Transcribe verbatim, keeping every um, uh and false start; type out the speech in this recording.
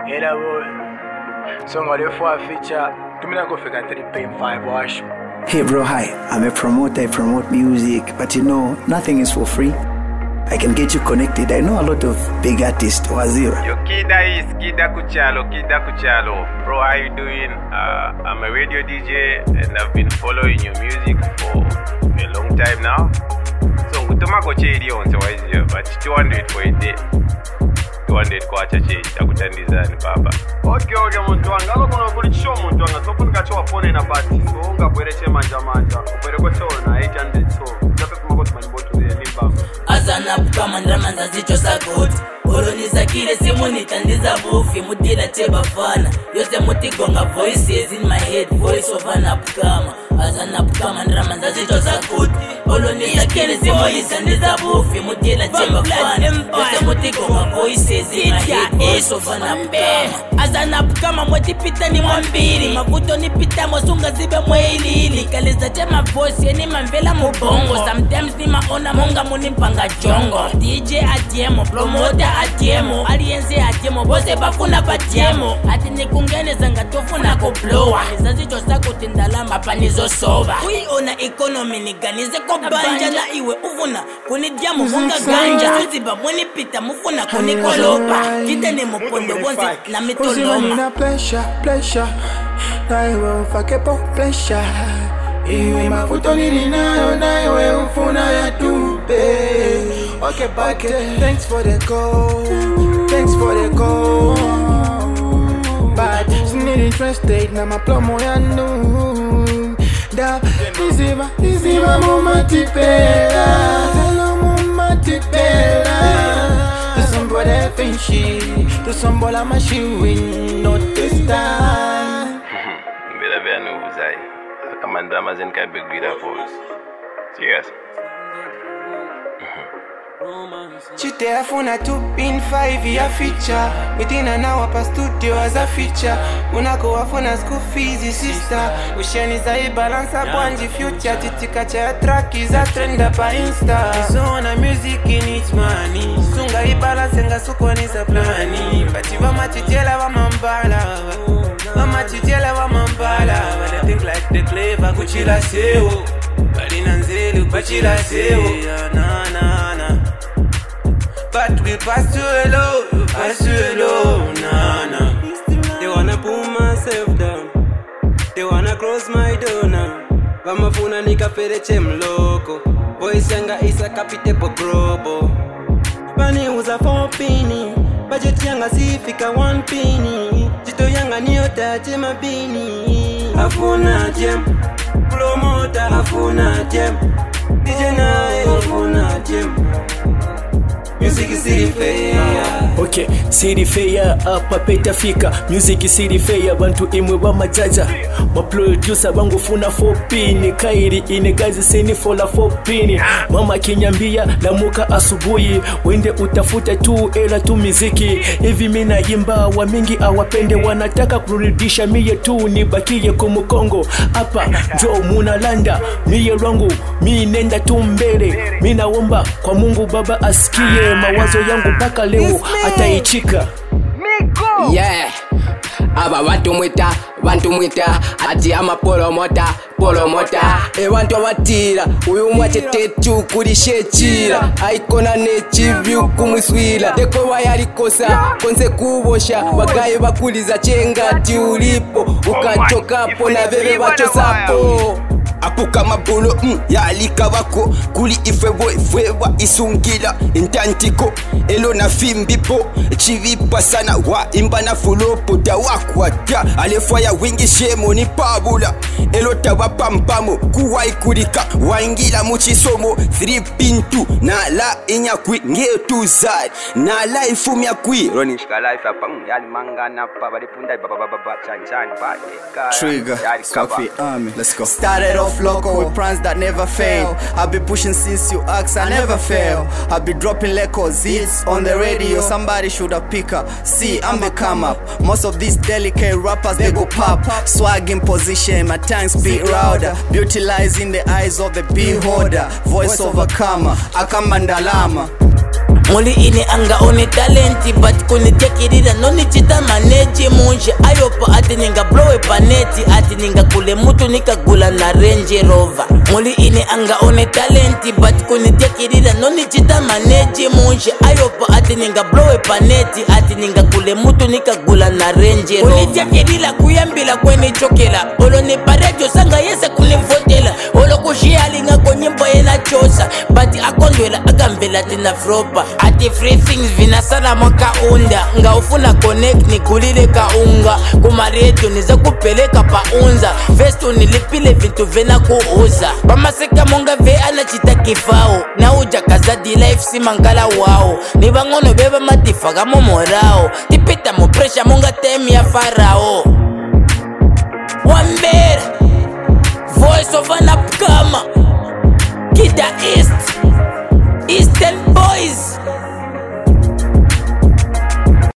Ela boy. Song of the four feature. Give me that go figure three point five wash. Hey bro, hi. I'm a promoter, I promote music, but you know, nothing is for free. I can get you connected. I know a lot of big artists. Wazira. Yo, Kida is Kida Kuchalo, Kida Kuchalo. Bro, how you doing? Uh, I'm a radio D J and I've been following your music for a long time now. So, utoma ko chedi on so wise, but two hundred for a day. two hundred kwa chache takutandizani baba. Okay, okay, muntu wanga kuna kulicho muntu wanga so kun gacho wapone na party so unga bwereche manja manja ubere ko chona eight hundred so tape kuma ko mani botu ya nimba azana kama ndamanza zicho sakuti oloniza kile simuni tandiza bufi mudira teba fana yose mutigonga voices in my head voice of an upcama azana kama ndamanza zicho sakuti oloniza kile simuni tandiza bufi mudira teba fana yose mutigonga voices in my head voice of an upcama azana kama mwatipita ni mwambiri mavuto ni pita mosunga zibe mweilili kaleza tema voice ni mamvela mubongo sometimes ni maona monga munimpanga jongo D J atiemo promoter atiemo alienze atiemo bose bafuna patiemo ati nikungeneza ngatofuna ko blower nizazicho sako tindalamba panizo soba uiona economy niganize ko banja na iwe uvuna kunidiamo munga ganja tuziba muni pita mufuna kunikolopa kitene mupondo bonzi na mitoloma na pleasure pleasure na iwe ufake po pleasure iwe mafuto nilinayo na iwe ufuna ya tupe. Okay, okay, thanks for the call, thanks for the call. But it's not interested, na my promo ya no. Da, niziba, niziba mama tipela, hello mama tipela. To somebody finishy, to somebody machine, not this time. Bila bila nuzai, kamanda mazen kai big vida voice. Serious. Chite afuna two in five ya feature within an hour pa studio as a feature unako wafuna school fees sister usheni za balance bwanji future titika cha track is a trend pa insta so na music in each money sunga I balance nga suko ni sa plani but ba machitela wa mambala ba machitela wa mambala but I think like the clever kuchila seo balina nzelu kuchila seo na na na. But we pass you alone, pass you alone, nah, nah. They wanna pull myself down, they wanna close my door now. Vamafuna nikapereche mloko, voice yanga isa kapite po grobo. Bani uza four pini, budget yanga sifika one pini. Jito yanga niyotache mabini. Afuna jem, promoter afuna jem, D J nae afuna jem. Music is city fair. Okay, city fair apa peta fika. Music city fair bantu imwe wa majaja. Ma producer bangu funa four pin. Kairi ine gazi seni fola four pin. Mama kinyambia la muka asubuhi. Wende utafuta tu era tu muziki. Hivi mina imba wa mingi awapende wanataka kurudisha miye tu nibakie kumukongo. Apa jo muna landa miye rangu mi nenda tu mbele. Mina omba kwa Mungu Baba asikie mawazo yangu mpaka leo ataichika. Yeah, aba watu mwita, watu mwita ati ama polomota, polomota e wantu watira uyu mwache tetu kulishechira aikona nechivyu kumuswila deko wayalikosa konse kubosha bagaye bakuliza chengati ulipo ukachokapo na veve bachosapo apuka mabulo mm, yalika bako kuli ifevo ifewa isungila intantiko elo na fimbipo chivipa sana wa imba na fulopo dawakwa ta alefwa ya wingi shemo ni pabula elo tawa pampamo kuwa ikulika waingila muchisomo three pintu na la inyakwi ngetu zai na la ifumya kwi roni shika life apa yali mangana pa bali punda baba baba chan chan ba Trigger Coffee Army. Let's go. Started off local with plans that never fail. I've been pushing since you asked, I never fail. I've been dropping records, hits on the radio. Somebody should have picked up. See, I'm the come up. Most of these delicate rappers, they go pop. Swag in position, my tongue speak louder. Beauty lies in the eyes of the beholder. Voice overcomer, Akamandalama. Muli ine anga one talenti but kunitekirira noni chita manage munje ayopa ati ninga blowe paneti ati ninga kule mutu nikagula na Range Rover. Muli ine anga one talenti but kunitekirira noni chita manage munje ayopa ati ninga blowe paneti ati ninga kule mutu nikagula na Range Rover. Kunitekirira kuyambila kweni chokela olo ni parejo sanga yese kunivotela olo kushiali nga konyimbo yena chosa but akondwela akamvela tina fropa ati free things vinasala mwaka unda nga ufuna connect ni kulile kaunga kuma radio niza kupeleka pa unza festo nilipile vintu vena kuuza bamaseka monga ve anachita kifao na uja kazadi life si mangala wao ni bangono beba matifa kamo morao tipita mo pressure monga temi ya farao Wambera Voice of an upcomer